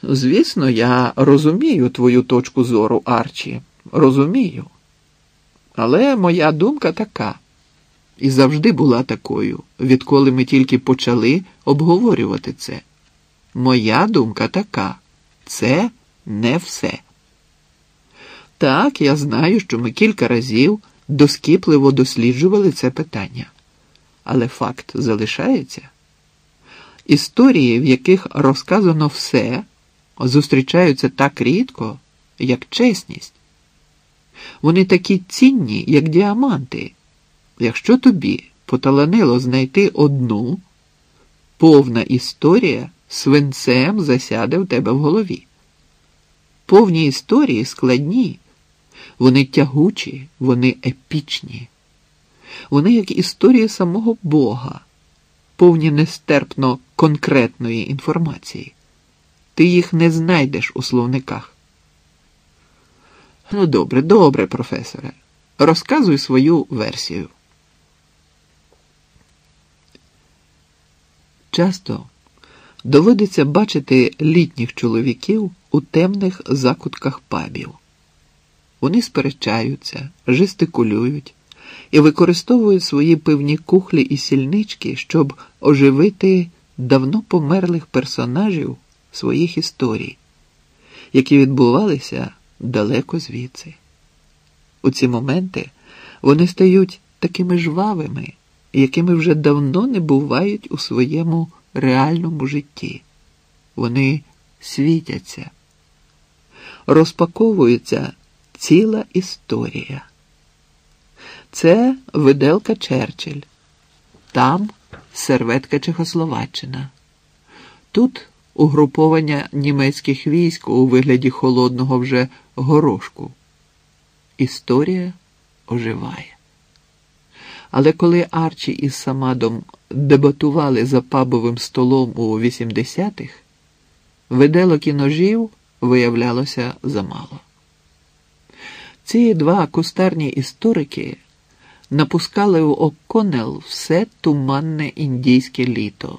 Звісно, я розумію твою точку зору, Арчі, розумію. Але моя думка така, і завжди була такою, відколи ми тільки почали обговорювати це. Моя думка така, це не все. Так, я знаю, що ми кілька разів доскіпливо досліджували це питання. Але факт залишається. Історії, в яких розказано все, зустрічаються так рідко, як чесність. Вони такі цінні, як діаманти. Якщо тобі поталанило знайти одну, повна історія свинцем засяде в тебе в голові. Повні історії складні, вони тягучі, вони епічні. Вони як історії самого Бога, повні нестерпно конкретної інформації. Ти їх не знайдеш у словниках. Ну, добре, професоре. Розказуй свою версію. Часто доводиться бачити літніх чоловіків у темних закутках пабів. Вони сперечаються, жестикулюють і використовують свої пивні кухлі і сільнички, щоб оживити давно померлих персонажів своїх історій, які відбувалися далеко звідси. У ці моменти вони стають такими жвавими, якими вже давно не бувають у своєму реальному житті. Вони світяться. Розпаковується ціла історія. Це виделка Черчилль. Там серветка Чехословаччина. Тут угруповання німецьких військ у вигляді холодного вже горошку. Історія оживає. Але коли Арчі із Самадом дебатували за пабовим столом у 80-х, виделок і ножів виявлялося замало. Ці два кустарні історики напускали в О'Коннелл все туманне індійське літо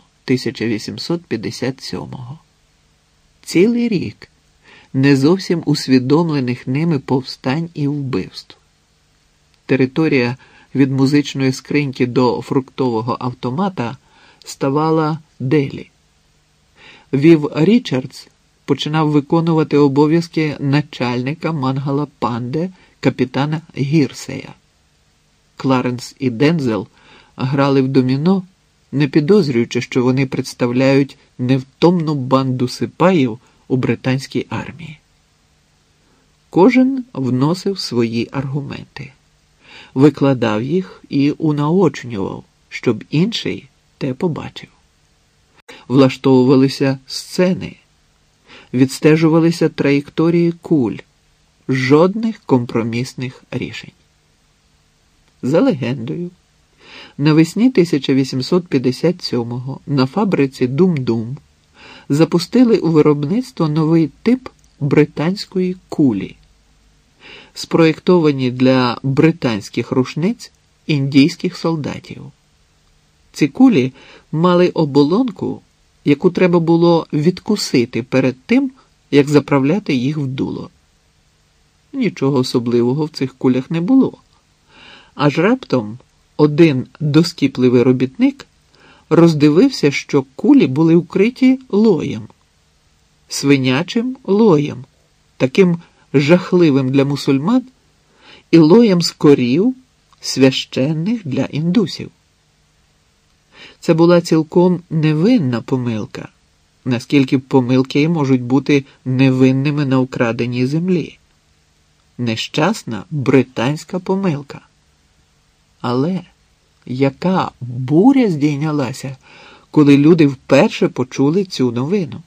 1857-го. Цілий рік не зовсім усвідомлених ними повстань і вбивств. Територія від музичної скриньки до фруктового автомата ставала Делі. Вів Річардс починав виконувати обов'язки начальника Мангала Панде, капітана Гірсея. Кларенс і Дензел грали в доміно, не підозрюючи, що вони представляють невтомну банду сипаїв у британській армії. Кожен вносив свої аргументи, викладав їх і унаочнював, щоб інший те побачив. Влаштовувалися сцени, відстежувалися траєкторії куль, жодних компромісних рішень. За легендою, навесні 1857-го на фабриці Дум-Дум запустили у виробництво новий тип британської кулі, спроєктовані для британських рушниць індійських солдатів. Ці кулі мали оболонку, яку треба було відкусити перед тим, як заправляти їх в дуло. Нічого особливого в цих кулях не було. Аж раптом один доскіпливий робітник роздивився, що кулі були вкриті лоєм. Свинячим лоєм, таким жахливим для мусульман, і лоєм з корів, священних для індусів. Це була цілком невинна помилка, наскільки помилки можуть бути невинними на украденій землі. Нещасна британська помилка. Але яка буря здійнялася, коли люди вперше почули цю новину?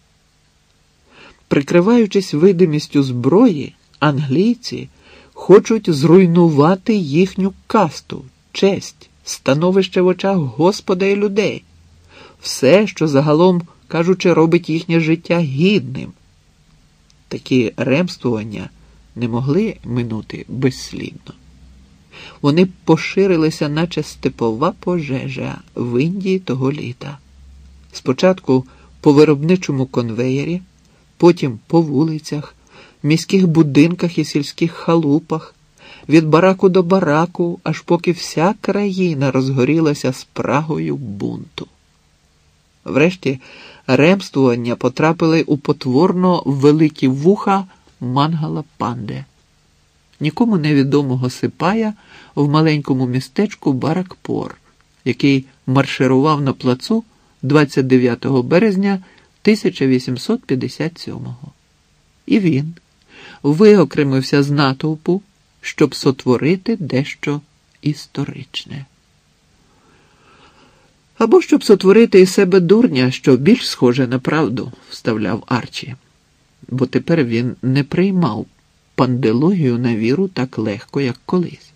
Прикриваючись видимістю зброї, англійці хочуть зруйнувати їхню касту, честь, становище в очах Господа і людей. Все, що загалом, кажучи, робить їхнє життя гідним. Такі ремствування не могли минути безслідно. Вони поширилися, наче степова пожежа в Індії того літа. Спочатку по виробничому конвеєрі, потім по вулицях, міських будинках і сільських халупах, від бараку до бараку, аж поки вся країна розгорілася спрагою бунту. Врешті ремствування потрапили у потворно великі вуха Мангала Панде, нікому невідомого сипая в маленькому містечку Баракпор, який марширував на плацу 29 березня 1857-го. І він виокремився з натовпу, щоб сотворити дещо історичне. Або щоб сотворити із себе дурня, що більш схоже на правду, вставляв Арчі. Бо тепер він не приймав панделогію на віру так легко, як колись.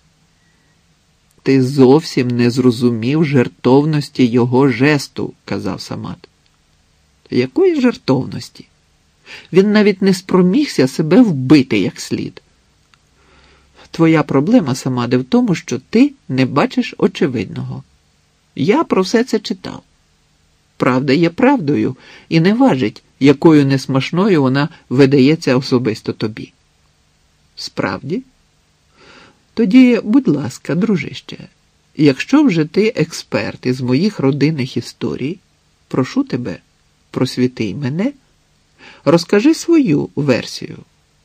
Ти зовсім не зрозумів жертовності його жесту, казав Самат. Якої жертовності? Він навіть не спромігся себе вбити як слід. Твоя проблема, Самаде, в тому, що ти не бачиш очевидного. Я про все це читав. Правда є правдою і не важить, якою несмачною вона видається особисто тобі. Справді? Тоді, будь ласка, дружище, якщо вже ти експерт із моїх родинних історій, прошу тебе, просвіти мене, розкажи свою версію.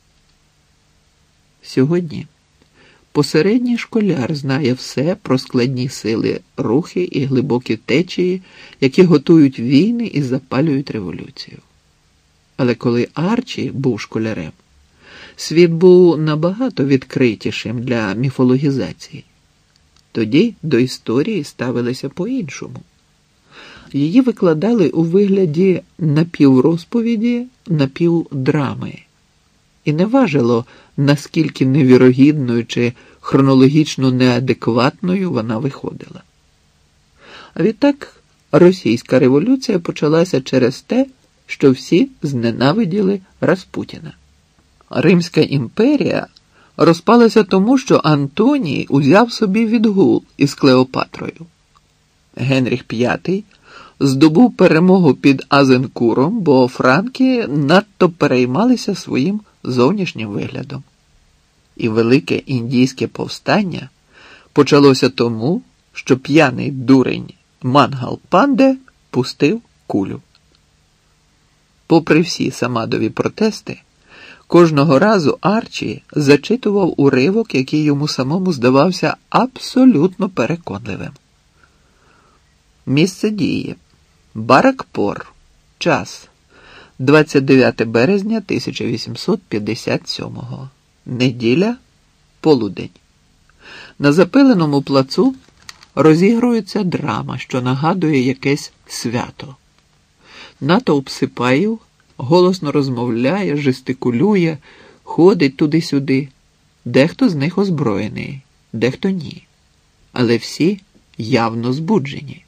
Сьогодні посередній школяр знає все про складні сили, рухи і глибокі течії, які готують війни і запалюють революцію. Але коли Арчі був школярем, світ був набагато відкритішим для міфологізації. Тоді до історії ставилися по-іншому. Її викладали у вигляді напіврозповіді, напівдрами. І не важило, наскільки невірогідною чи хронологічно неадекватною вона виходила. А відтак російська революція почалася через те, що всі зненавиділи Распутіна. Римська імперія розпалася тому, що Антоній узяв собі відгул із Клеопатрою. Генріх V здобув перемогу під Азенкуром, бо франки надто переймалися своїм зовнішнім виглядом. І Велике індійське повстання почалося тому, що п'яний дурень Мангал Панде пустив кулю. Попри всі Самадові протести, кожного разу Арчі зачитував уривок, який йому самому здавався абсолютно переконливим. Місце дії. Баракпор. Час. 29 березня 1857-го. Неділя. Полудень. На запиленому плацу розігрується драма, що нагадує якесь свято. Натовп сипаїв голосно розмовляє, жестикулює, ходить туди-сюди. Дехто з них озброєний, дехто ні. Але всі явно збуджені.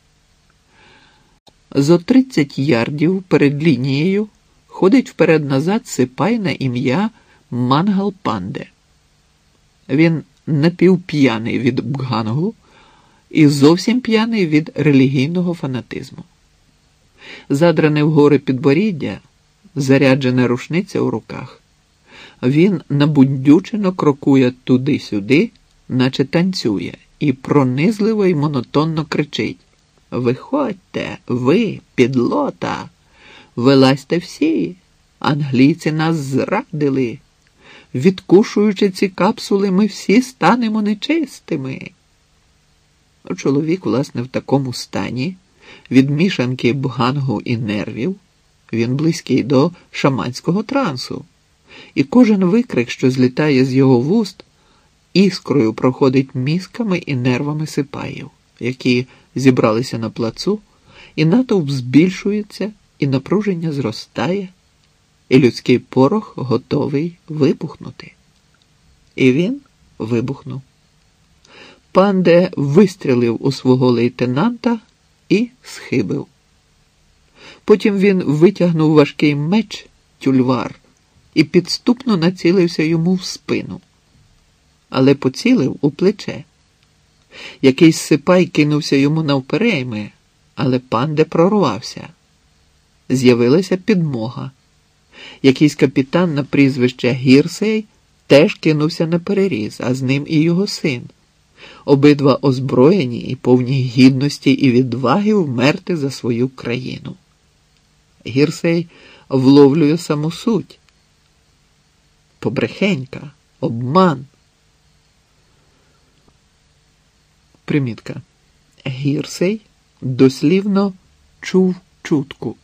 Зо 30 ярдів перед лінією ходить вперед-назад сипай на ім'я Мангал Панде. Він напівп'яний від бгангу і зовсім п'яний від релігійного фанатизму. Задране вгори підборіддя, заряджена рушниця у руках. Він набундючено крокує туди-сюди, наче танцює, і пронизливо й монотонно кричить: «Виходьте, ви, підлота! Вилазьте всі! Англійці нас зрадили! Відкушуючи ці капсули, ми всі станемо нечистими!» Чоловік, власне, в такому стані, від мішанки бгангу і нервів, він близький до шаманського трансу. І кожен викрик, що злітає з його вуст, іскрою проходить мізками і нервами сипаїв, які зібралися на плацу, і натовп збільшується, і напруження зростає, і людський порох готовий вибухнути. І він вибухнув. Панде вистрілив у свого лейтенанта і схибив. Потім він витягнув важкий меч, тюльвар, і підступно націлився йому в спину. Але поцілив у плече. Якийсь сипай кинувся йому навперейми, але Панде прорвався. З'явилася підмога. Якийсь капітан на прізвище Гірсей теж кинувся на переріз, а з ним і його син. Обидва озброєні і повні гідності і відваги вмерти за свою країну. Гірсей вловлює саму суть. Побрехенька, обман. Примітка. Гірсей дослівно чув чутку.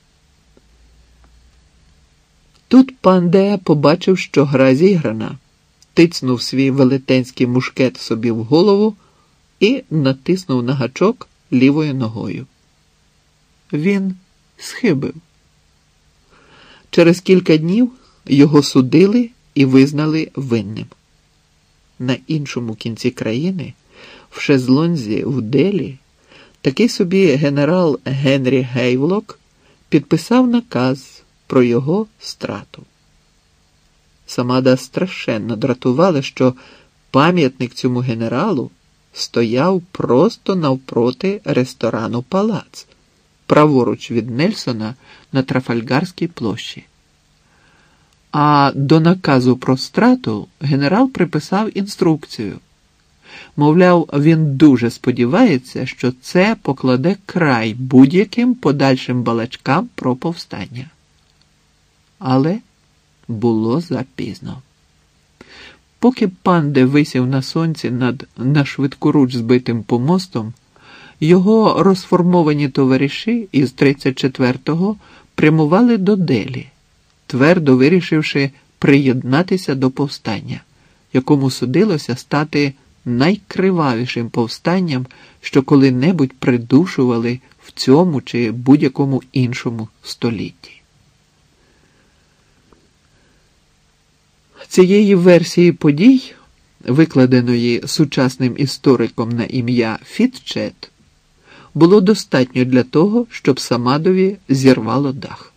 Тут пан Де побачив, що гра зіграна, тицнув свій велетенський мушкет собі в голову і натиснув на гачок лівою ногою. Він схибив. Через кілька днів його судили і визнали винним. На іншому кінці країни, в шезлонзі в Делі, такий собі генерал Генрі Гейвлок підписав наказ про його страту. Самада страшенно дратувала, що пам'ятник цьому генералу стояв просто навпроти ресторану «Палац», праворуч від Нельсона на Трафальгарській площі. А до наказу про страту генерал приписав інструкцію. Мовляв, він дуже сподівається, що це покладе край будь-яким подальшим балачкам про повстання. Але було запізно. Поки пан Де висів на сонці над нашвидкоруч збитим помостом, його розформовані товариші із 34-го прямували до Делі, твердо вирішивши приєднатися до повстання, якому судилося стати найкривавішим повстанням, що коли-небудь придушували в цьому чи будь-якому іншому столітті. Цієї версії подій, викладеної сучасним істориком на ім'я Фітчет, було достатньо для того, щоб Самадові зірвало дах.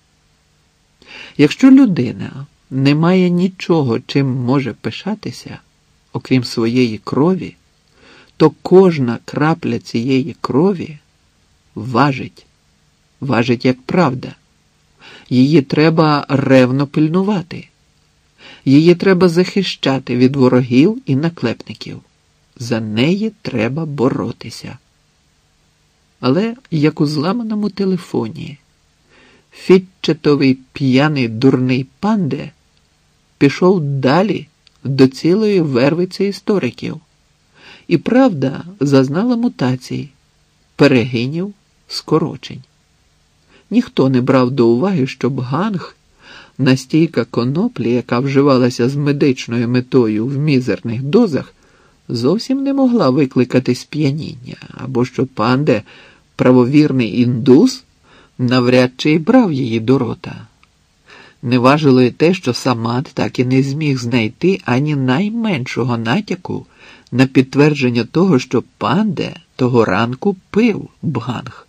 Якщо людина не має нічого, чим може пишатися, окрім своєї крові, то кожна крапля цієї крові важить як правда. Її треба ревно пильнувати. Її треба захищати від ворогів і наклепників. За неї треба боротися. Але, як у зламаному телефоні, Фітчетовий п'яний дурний пан Де пішов далі до цілої вервиці істориків. І правда зазнала мутацій, перегинів, скорочень. Ніхто не брав до уваги, щоб ганг, настійка коноплі, яка вживалася з медичною метою в мізерних дозах, зовсім не могла викликати сп'яніння, або що пан Де, правовірний індус, навряд чи й брав її до рота. Не важило й те, що Самад так і не зміг знайти ані найменшого натяку на підтвердження того, що пан Де того ранку пив бганг.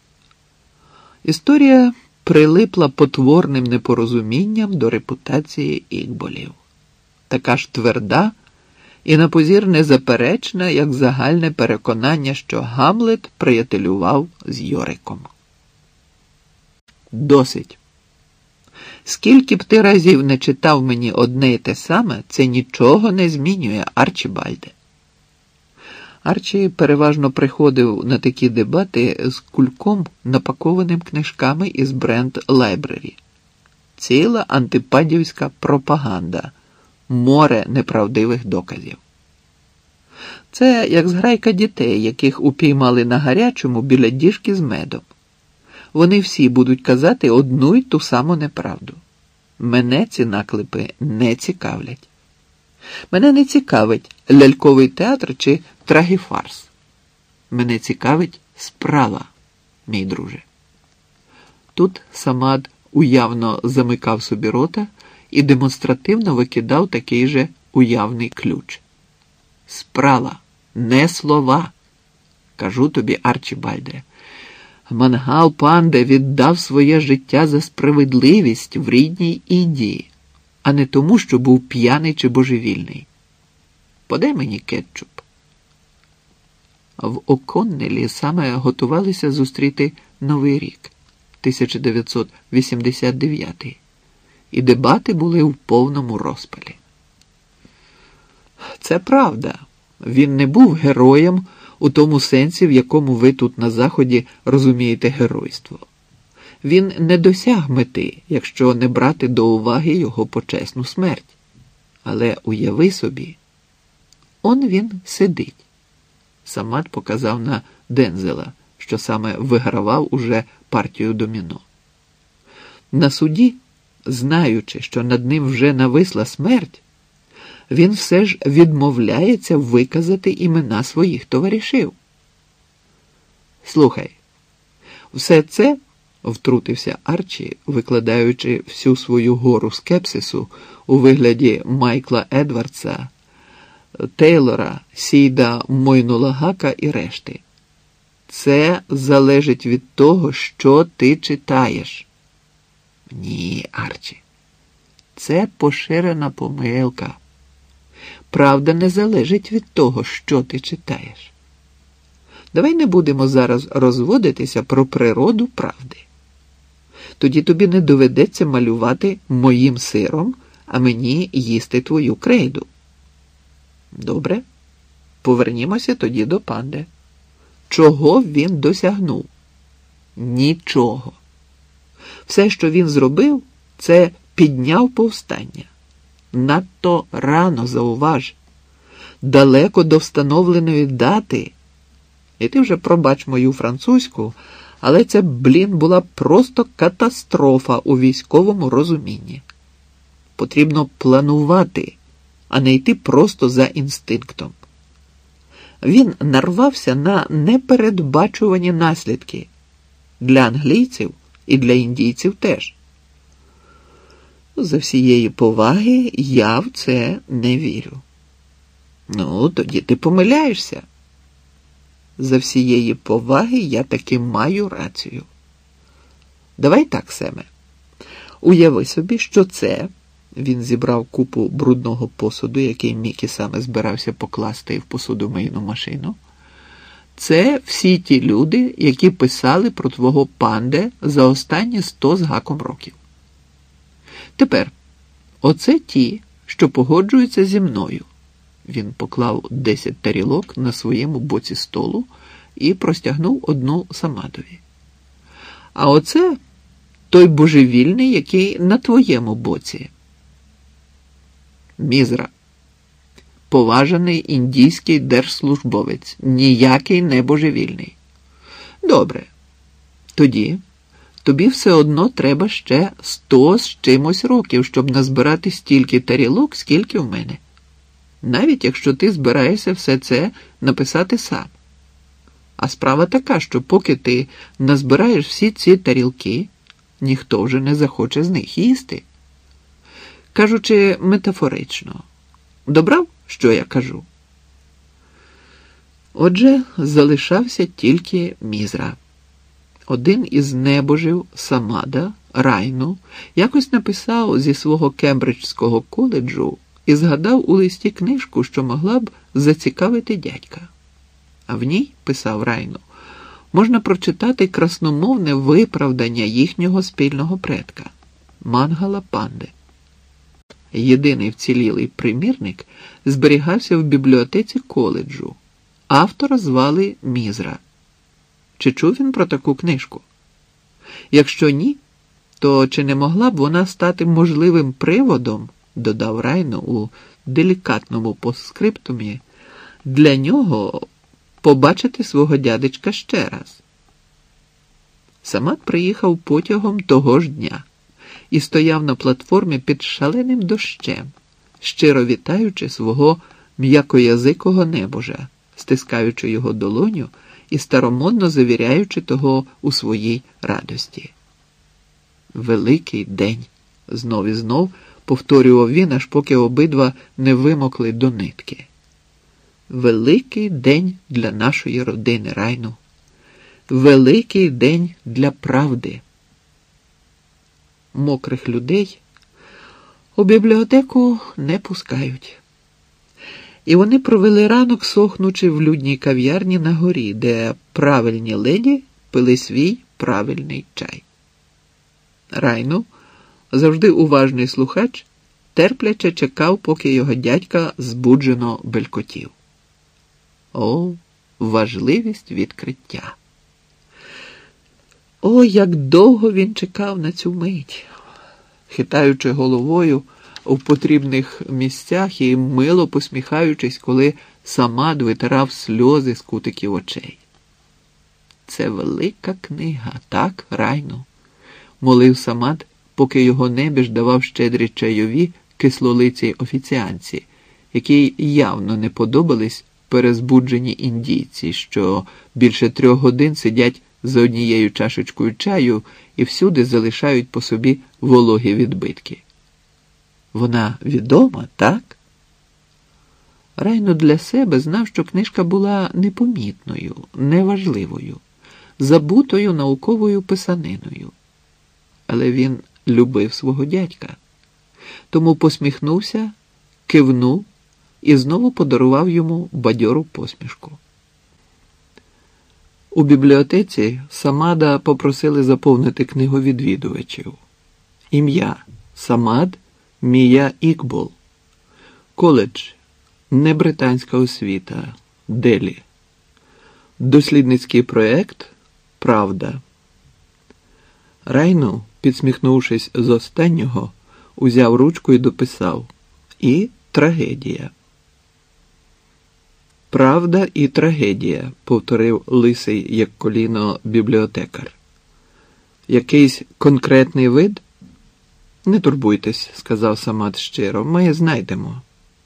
Історія прилипла потворним непорозумінням до репутації Ікболів. Така ж тверда і напозір незаперечна, як загальне переконання, що Гамлет приятелював з Йориком. Досить. Скільки б ти разів не читав мені одне й те саме, це нічого не змінює, Арчібальде. Арчі переважно приходив на такі дебати з кульком, напакованим книжками із Бренд Лайбрері. Ціла антипадівська пропаганда, море неправдивих доказів. Це як зграйка дітей, яких упіймали на гарячому біля діжки з медом. Вони всі будуть казати одну й ту саму неправду. Мене ці наклепи не цікавлять. Мене не цікавить ляльковий театр чи трагіфарс. Мене цікавить справа, мій друже. Тут Самад уявно замикав собі рота і демонстративно викидав такий же уявний ключ. Справа, не слова. Кажу тобі, Арчібальде, Мангал Панде віддав своє життя за справедливість в рідній Індії, а не тому, що був п'яний чи божевільний. Подай мені кетчуп. В Оконнелі саме готувалися зустріти Новий рік, 1989. і дебати були в повному розпалі. Це правда. Він не був героєм у тому сенсі, в якому ви тут на Заході розумієте геройство. Він не досяг мети, якщо не брати до уваги його почесну смерть. Але уяви собі, он він сидить. Самат показав на Дензела, що саме вигравав уже партію доміно. На суді, знаючи, що над ним вже нависла смерть, він все ж відмовляється виказати імена своїх товаришів. Слухай, все це, втрутився Арчі, викладаючи всю свою гору скепсису у вигляді Майкла Едвардса, Тейлора, Сійда Мойнулагака і решти. Це залежить від того, що ти читаєш. Ні, Арчі, це поширена помилка. Правда не залежить від того, що ти читаєш. Давай не будемо зараз розводитися про природу правди. Тоді тобі не доведеться малювати моїм сиром, а мені їсти твою крейду. Добре, повернімося тоді до панди. Чого він досягнув? Нічого. Все, що він зробив, це підняв повстання. Надто рано, зауваж. Далеко до встановленої дати. І ти вже пробач мою французьку, але це, була просто катастрофа у військовому розумінні. Потрібно планувати, а не йти просто за інстинктом. Він нарвався на непередбачувані наслідки. Для англійців і для індійців теж. За всієї поваги я в це не вірю. Ну, тоді ти помиляєшся. За всієї поваги я таки маю рацію. Давай так, Семе. Уяви собі, що це, він зібрав купу брудного посуду, який Мікі саме збирався покласти в посудомийну машину, це всі ті люди, які писали про твого панде за останні 100 з гаком років. Тепер, оце ті, що погоджуються зі мною. Він поклав 10 тарілок на своєму боці столу і простягнув одну Саматові. А оце той божевільний, який на твоєму боці. Мізра. Поважаний індійський держслужбовець. Ніякий не божевільний. Добре. Тоді тобі все одно треба ще 100 з чимось років, щоб назбирати стільки тарілок, скільки в мене. Навіть якщо ти збираєшся все це написати сам. А справа така, що поки ти назбираєш всі ці тарілки, ніхто вже не захоче з них їсти. Кажучи метафорично. Добрав, що я кажу? Отже, залишався тільки Мізра. Один із небожів Самада, Райну, якось написав зі свого Кембриджського коледжу і згадав у листі книжку, що могла б зацікавити дядька. А в ній, писав Райну, можна прочитати красномовне виправдання їхнього спільного предка – Мангала Панди. Єдиний вцілілий примірник зберігався в бібліотеці коледжу. Автора звали Мізра. Чи чув він про таку книжку? Якщо ні, то чи не могла б вона стати можливим приводом, додав Райну у делікатному постскриптумі, для нього побачити свого дядечка ще раз? Самат приїхав потягом того ж дня і стояв на платформі під шаленим дощем, щиро вітаючи свого м'якоязикого небожа, стискаючи його долоню і старомодно завіряючи того у своїй радості. Великий день, знов і знов повторював він, аж поки обидва не вимокли до нитки. Великий день для нашої родини, Райну. Великий день для правди. Мокрих людей у бібліотеку не пускають. І вони провели ранок, сохнучи в людній кав'ярні на горі, де правильні леді пили свій правильний чай. Райну завжди уважний слухач, терпляче чекав, поки його дядька збуджено белькотів. О, важливість відкриття! О, як довго він чекав на цю мить, хитаючи головою у потрібних місцях і мило посміхаючись, коли Самад витирав сльози з кутиків очей. «Це велика книга, так, Райну?» – молив Самад, поки його небіж давав щедрі чайові кислолицій офіціанці, якій явно не подобались перезбуджені індійці, що більше 3 годин сидять за однією чашечкою чаю і всюди залишають по собі вологі відбитки. Вона відома, так? Райно для себе знав, що книжка була непомітною, неважливою, забутою науковою писаниною. Але він любив свого дядька. Тому посміхнувся, кивнув і знову подарував йому бадьору посмішку. У бібліотеці Самада попросили заповнити книгу відвідувачів. Ім'я – Самад Мія Ікбол. Коледж – небританська освіта, Делі. Дослідницький проєкт – Правда. Райну, підсміхнувшись з останнього, узяв ручку і дописав «І трагедія». «Правда і трагедія», – повторив лисий, як коліно, бібліотекар. «Якийсь конкретний вид?» «Не турбуйтесь», – сказав Самад щиро, – «ми знайдемо».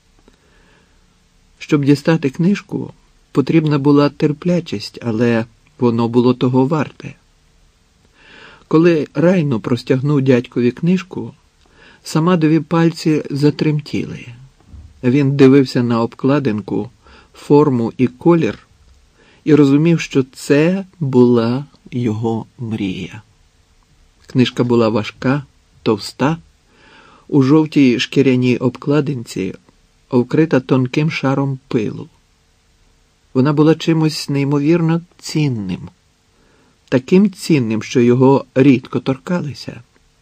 Щоб дістати книжку, потрібна була терплячість, але воно було того варте. Коли Райну простягнув дядькові книжку, Самадові пальці затремтіли. Він дивився на обкладинку, форму і колір і розумів, що це була його мрія. Книжка була важка, товста, у жовтій шкіряній обкладинці, вкрита тонким шаром пилу. Вона була чимось неймовірно цінним, таким цінним, що його рідко торкалися.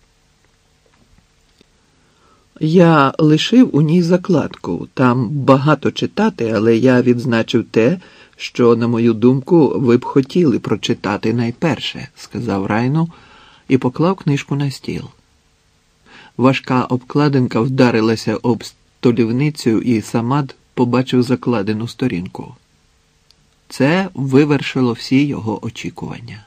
Я лишив у ній закладку, там багато читати, але я відзначив те, що, на мою думку, ви б хотіли прочитати найперше, сказав Райну і поклав книжку на стіл. Важка обкладинка вдарилася об столівницю, і Самад побачив закладену сторінку. Це вивершило всі його очікування.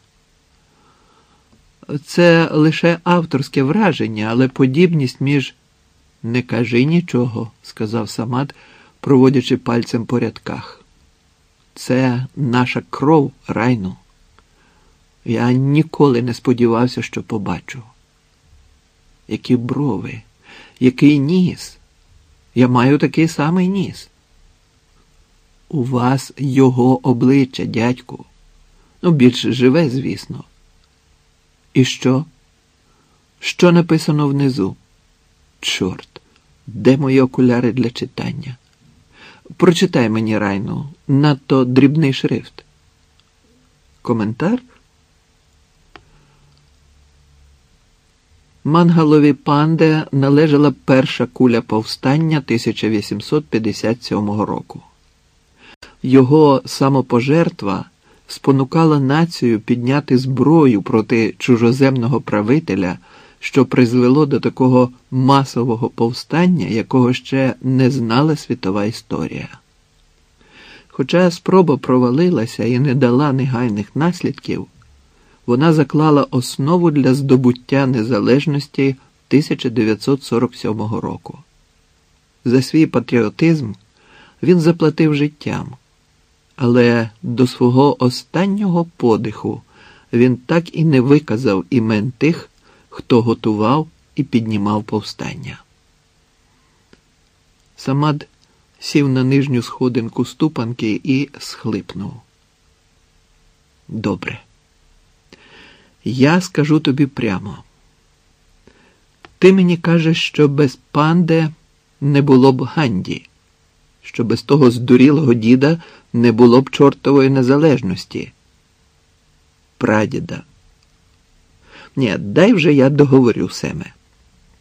Це лише авторське враження, але подібність між... «Не кажи нічого», – сказав Самад, проводячи пальцем по рядках. «Це наша кров, Райну. Я ніколи не сподівався, що побачу. Які брови, який ніс. Я маю такий самий ніс. У вас його обличчя, дядьку. Ну, більш живе, звісно. І що? Що написано внизу? Чорт, де мої окуляри для читання? Прочитай мені, Райну, надто дрібний шрифт. Коментар? Мангалові Панде належала перша куля повстання 1857 року. Його самопожертва спонукала націю підняти зброю проти чужоземного правителя, що призвело до такого масового повстання, якого ще не знала світова історія. Хоча спроба провалилася і не дала негайних наслідків, вона заклала основу для здобуття незалежності 1947 року. За свій патріотизм він заплатив життям, але до свого останнього подиху він так і не виказав імен тих, хто готував і піднімав повстання. Самад сів на нижню сходинку ступанки і схлипнув. Добре. Я скажу тобі прямо. Ти мені кажеш, що без Панде не було б Ганді, що без того здурілого діда не було б чортової незалежності. Прадіда. Ні, дай вже я договорю, Семе.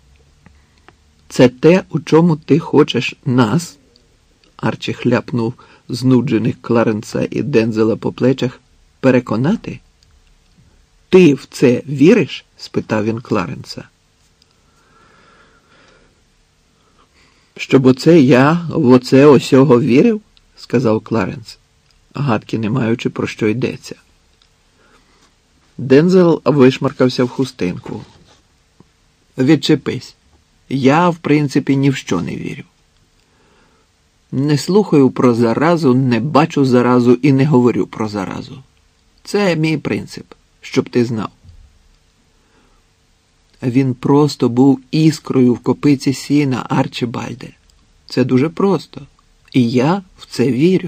Це те, у чому ти хочеш нас, Арчі хляпнув знуджених Кларенса і Дензела по плечах, переконати? Ти в це віриш? Спитав він Кларенса. Щоб оце я в оце осього вірив? Сказав Кларенс, гадки не маючи, про що йдеться. Дензел вишмаркався в хустинку. Відчепись. Я, в принципі, ні в що не вірю. Не слухаю про заразу, не бачу заразу і не говорю про заразу. Це мій принцип, щоб ти знав. Він просто був іскрою в копиці сіна, Арчибальде. Це дуже просто. І я в це вірю.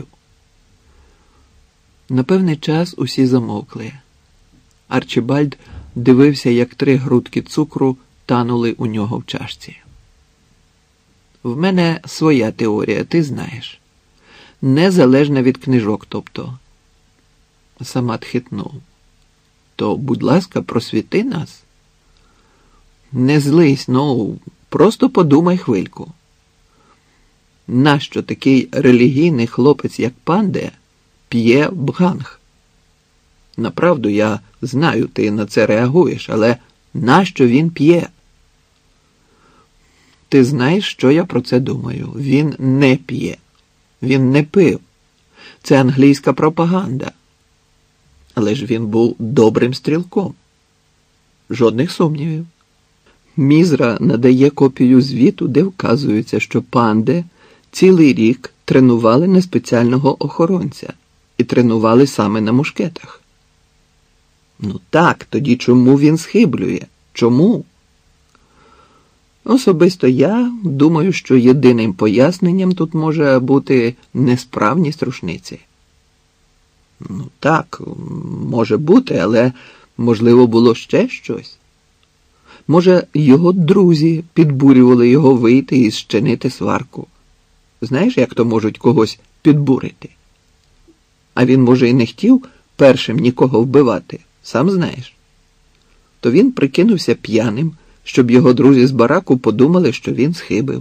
На певний час усі замовкли. Арчибальд дивився, як 3 грудки цукру танули у нього в чашці. В мене своя теорія, ти знаєш. Незалежна від книжок, тобто. Самат хитнув. То, будь ласка, просвіти нас. Не злись, просто подумай хвильку. Нащо такий релігійний хлопець, як Панде, п'є бганг? Направду, я знаю, ти на це реагуєш, але нащо він п'є? Ти знаєш, що я про це думаю? Він не п'є. Він не пив. Це англійська пропаганда. Але ж він був добрим стрілком. Жодних сумнівів. Мізра надає копію звіту, де вказується, що Панде цілий рік тренували на спеціального охоронця і тренували саме на мушкетах. Ну так, тоді чому він схиблює? Чому? Особисто я думаю, що єдиним поясненням тут може бути несправність рушниці. Ну так, може бути, але можливо було ще щось. Може, його друзі підбурювали його вийти і зчинити сварку. Знаєш, як то можуть когось підбурити? А він, може, і не хотів першим нікого вбивати, сам знаєш. То він прикинувся п'яним, щоб його друзі з бараку подумали, що він схибив.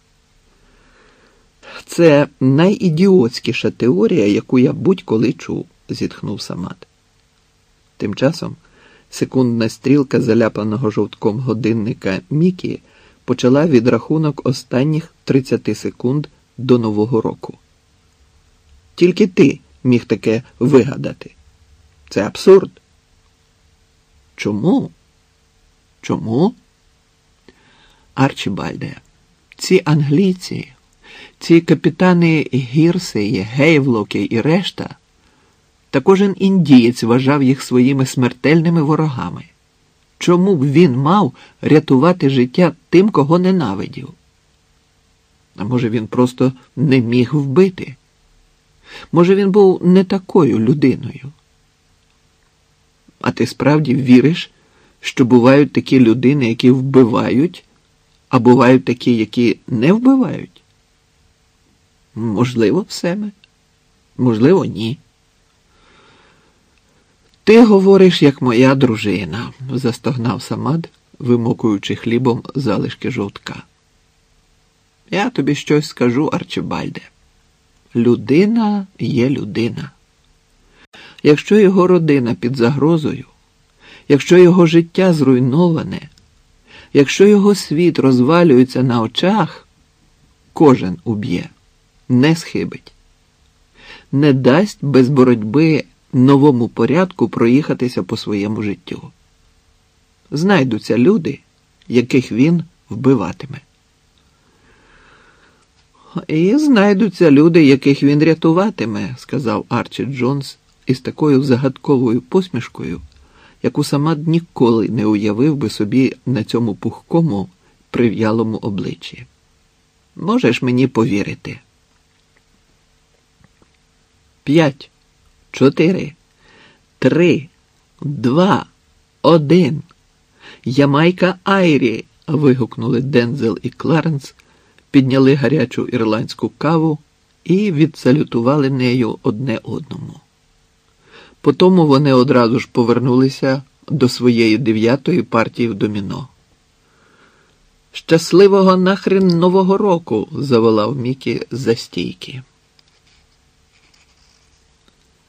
Це найідіотськіша теорія, яку я будь-коли чув, зітхнув Самат. Тим часом секундна стрілка заляпаного жовтком годинника Мікі почала відрахунок останніх 30 секунд до Нового року. Тільки ти міг таке вигадати. Це абсурд. Чому? Чому? Арчибальде, ці англійці, ці капітани Гірсеї, Гейвлоки і решта, та кожен індієць вважав їх своїми смертельними ворогами. Чому б він мав рятувати життя тим, кого ненавидів? А може, він просто не міг вбити? Може, він був не такою людиною? А ти справді віриш, що бувають такі людини, які вбивають, а бувають такі, які не вбивають? Можливо, Семе. Можливо, ні. Ти говориш, як моя дружина, застогнав Самат, вимокуючи хлібом залишки жовтка. Я тобі щось скажу, Арчибальде. Людина є людина. Якщо його родина під загрозою, якщо його життя зруйноване, якщо його світ розвалюється на очах, кожен уб'є, не схибить. Не дасть без боротьби новому порядку проїхатися по своєму життю. Знайдуться люди, яких він вбиватиме. І знайдуться люди, яких він рятуватиме, сказав Арчі Джонс із такою загадковою посмішкою, яку сама ніколи не уявив би собі на цьому пухкому, прив'ялому обличчі. Можеш мені повірити. 5, 4, 3, 2, 1. Ямайка Айрі, вигукнули Дензел і Кларенс, підняли гарячу ірландську каву і відсалютували нею одне одному. Потому вони одразу ж повернулися до своєї 9-ї партії в доміно. «Щасливого нахрен Нового року!» – заволав Мікі з-за стійки.